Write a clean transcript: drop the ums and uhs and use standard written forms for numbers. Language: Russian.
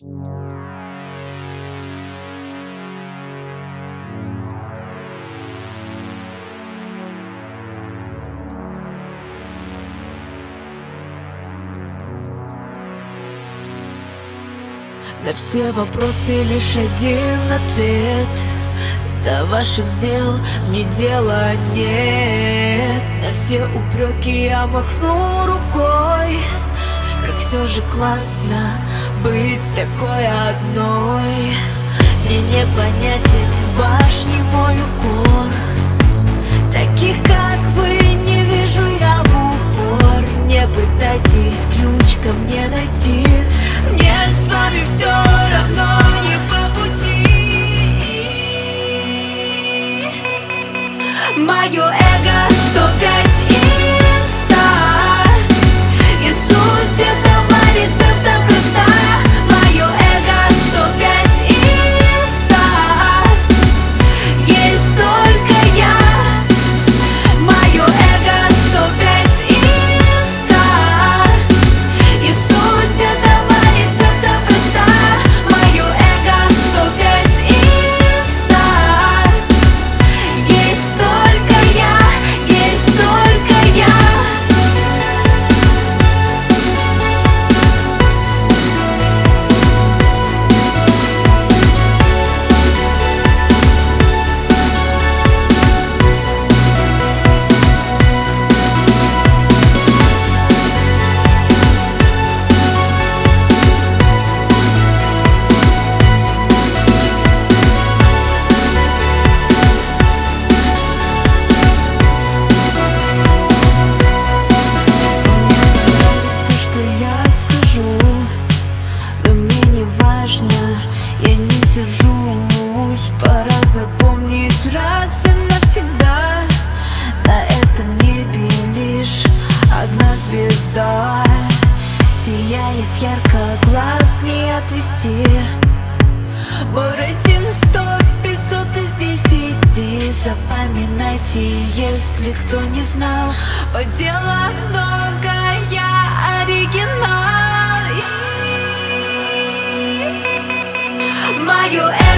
На все вопросы лишь один ответ: до ваших дел мне дела нет. На все упреки я махну рукой. Как все же классно быть такой одной. Мне непонятен ваш немой укор. Таких, как вы, не вижу я в упор. Не пытайтесь ключ ко мне найти. Мне с вами все равно не по пути. Мое эго 105 и 100. И суть этого рецепта проста. Мое эго 105 и 100. Есть только я. Мое эго 105 и 100. И суть этого рецепта проста. Мое эго 105 и 100. Есть только я, есть только я. Я не сержусь, пора запомнить раз и навсегда. На этом небе лишь одна звезда. Сияет ярко, глаз не отвести. Мой рейтинг 100-500 из 10. Запоминайте, если кто не знал. По делам много, я оригинал. Мое